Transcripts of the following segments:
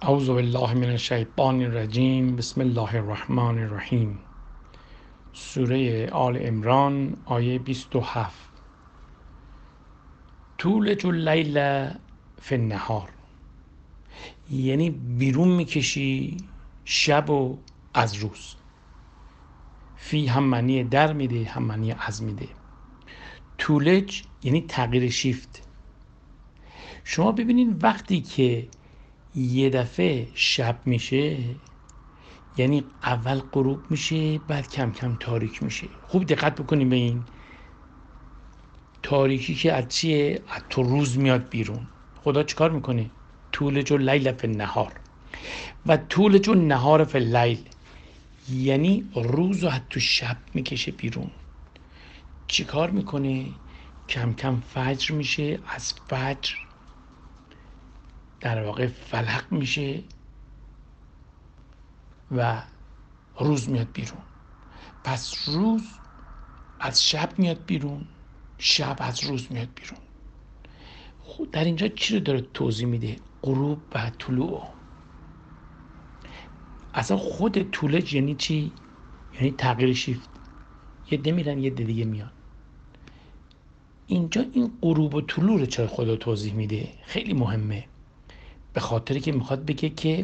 اعوذ بالله من الشیطان الرجیم. بسم الله الرحمن الرحیم. سوره آل عمران آیه 27. تولج اللیل فی النهار، یعنی بیرون میکشی شب و از روز. فی هم معنی در میده، هم معنی از میده. تولج یعنی تغییر شیفت. شما ببینید وقتی که یه دفعه شب میشه، یعنی اول غروب میشه بعد کم کم تاریک میشه. خوب دقت بکنیم به این تاریکی که از چیه؟ از تو روز میاد بیرون. خدا چیکار میکنه؟ تولج اللیل فی النهار و تولج النهار فی اللیل، یعنی روز رو از تو شب میکشه بیرون. چیکار میکنه؟ کم کم فجر میشه، از فجر در واقع فلق میشه و روز میاد بیرون. پس روز از شب میاد بیرون، شب از روز میاد بیرون. خود در اینجا چی رو داره توضیح میده؟ غروب و طلوع. اصلا خود طولج یعنی چی؟ یعنی تغییر شیفت. یه ده میرن یه ده دیگه میان. اینجا این غروب و طلوع رو چرا خدا توضیح میده؟ خیلی مهمه. به خاطری که میخواد بگه که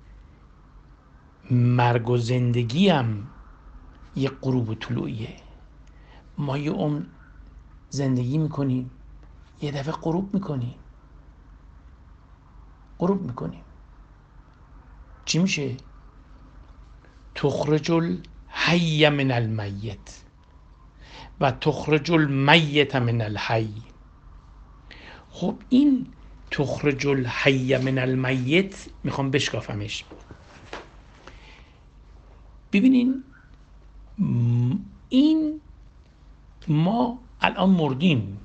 مرگ و زندگی هم یه غروب و طلوعیه. ما یه عمر زندگی میکنیم، یه دفعه غروب میکنیم. چی میشه؟ تخرج الحی من المیت و تخرج المیت من الحی. خب این تخرج الحی من المیت میخوام بشکافمش. ببینین این ما الان مردیم،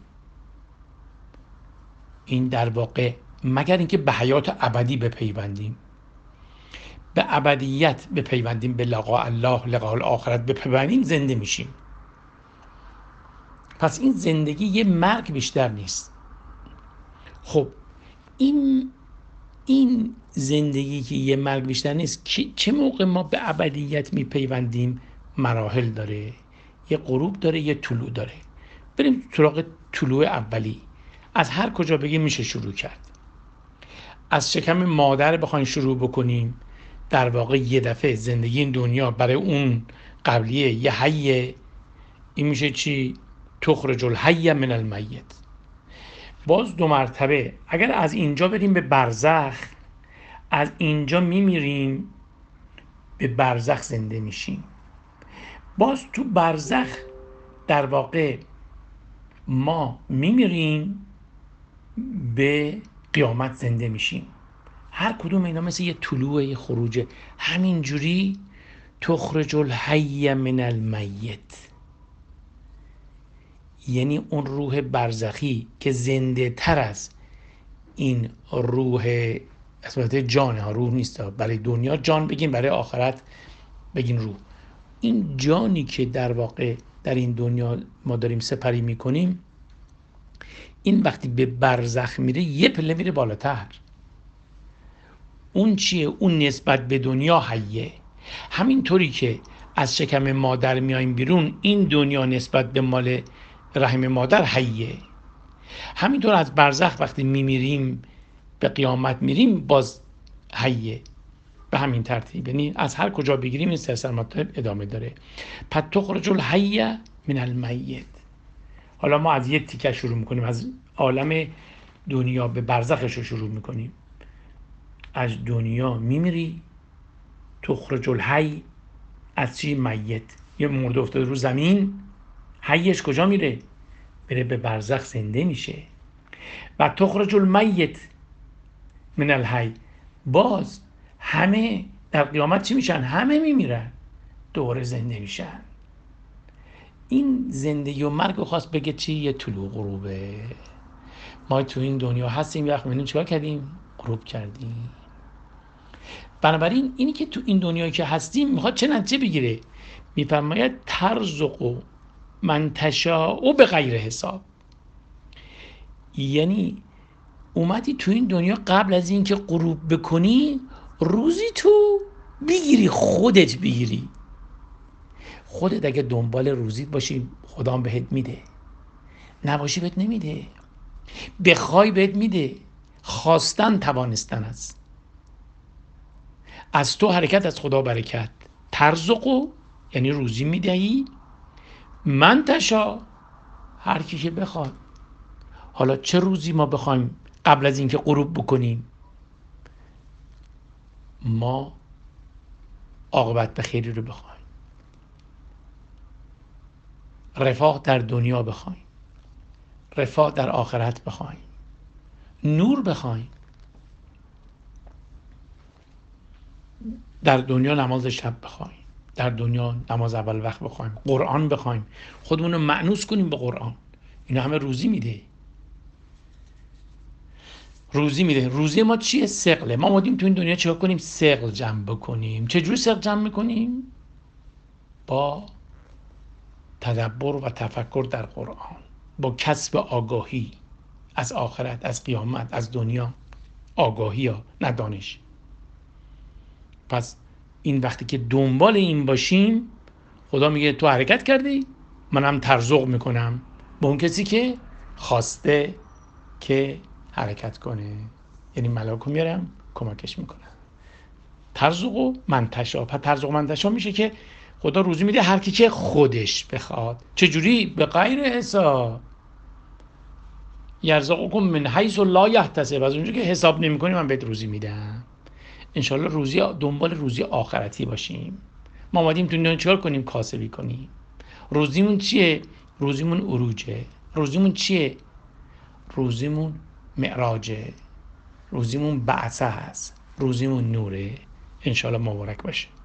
این در واقع مگر اینکه به حیات ابدی بپیوندیم، به ابدیت بپیوندیم، به لقاء الله، لقاء الاخرت بپیوندیم، زنده میشیم. پس این زندگی یه مرگ بیشتر نیست. خب این زندگی که یه مرگ بیشتر نیست، چه موقع ما به ابدیت میپیوندیم؟ مراحل داره، یه غروب داره، یه طلوع داره. بریم سراغ طلوع اولی. از هر کجا بگیم میشه شروع کرد. از شکم مادر بخواین شروع بکنیم، در واقع یه دفعه زندگی این دنیا برای اون قبلیه یه حیه. این میشه چی؟ تخرج الحی من المیت. باز دو مرتبه اگر از اینجا بریم به برزخ، از اینجا میمیریم، به برزخ زنده میشیم. باز تو برزخ در واقع ما میمیریم، به قیامت زنده میشیم. هر کدوم اینا مثل یه طلوع، یه خروجه. همینجوری تخرج الحی من المیت، یعنی اون روح برزخی که زنده تر از این روح اصلا جانه ها، روح نیست. برای دنیا جان بگیم، برای آخرت بگین روح. این جانی که در واقع در این دنیا ما داریم سپری میکنیم، این وقتی به برزخ میره یه پله میره بالاتر. اون چیه؟ اون نسبت به دنیا حیه. همینطوری که از شکم مادر میایم بیرون، این دنیا نسبت به مال رحم مادر حیه. همینطور از برزخ وقتی میمیریم به قیامت میریم، باز حیه. به همین ترتیب، یعنی از هر کجا بگیریم این سلسله مراتب ادامه داره. پس تخرج الحی من المیت. حالا ما از یک تیکه شروع میکنیم، از عالم دنیا به برزخش رو شروع میکنیم. از دنیا میمیری، تخرج الحی از چی؟ میت. یه مرده افتاده رو زمین، حیش کجا میره؟ بره به برزخ، زنده میشه. و تخرج المیت من الحی، باز همه در قیامت چی میشن؟ همه میمیرن، دوره زنده میشن. این زندگی و مرگ رو خواست بگه چی؟ یه طلوع غروبه. ما تو این دنیا هستیم، یه وقت میبینیم چیکار کردیم؟ غروب کردیم. بنابراین اینی که تو این دنیایی که هستیم میخواد چه نتیجه بگیره؟ میفرماید ترزق من تشاء به غیر حساب. یعنی اومدی تو این دنیا، قبل از اینکه غروب بکنی روزی تو بگیری، خودت بگیری. خودت اگه دنبال روزیت باشی خدا بهت میده، نباشی بهت نمیده. بخوای بهت میده. خواستن توانستن است. از تو حرکت، از خدا برکت. ترزقو یعنی روزی میدهی، من تشا هر کی که بخواد. حالا چه روزی ما بخوایم قبل از اینکه غروب بکنیم؟ ما عاقبت به خیری رو بخوایم، رفاه در دنیا بخوایم، رفاه در آخرت بخوایم، نور بخوایم. در دنیا نماز شب بخوایم، در دنیا نماز اول وقت بخوایم، قرآن بخوایم، خودمون رو مأنوس کنیم به قرآن. اینا همه روزی میده. روزی میده. روزی ما چیه؟ ثقله. ما اومدیم تو این دنیا چیکار کنیم؟ ثقل جمع بکنیم. چجوری ثقل جمع میکنیم؟ با تدبر و تفکر در قرآن، با کسب آگاهی از آخرت، از قیامت، از دنیا. آگاهی ها، نه دانش. پس این وقتی که دنبال این باشیم، خدا میگه تو حرکت کردی، منم ترزق میکنم به اون کسی که خواسته که حرکت کنه. یعنی ملاکو میارم کمکش میکنم. ترزق و منتشا. پس ترزق و منتشا میشه که خدا روزی میده هر کی که خودش بخواد. چجوری؟ به غیر حساب. یرزقکم من حیث لا یحتسب. از اونجا که حساب نمیکنی من بهت روزی میدم. انشالله روزی دنبال روزی آخرتی باشیم. ما اومدیم تو دنیا چیکار کنیم؟ کاسبی کنیم. روزیمون چیه؟ روزیمون عروجه. روزیمون چیه؟ روزیمون معراجه. روزیمون بعثه هست. روزیمون نوره. انشالله مبارک باشه.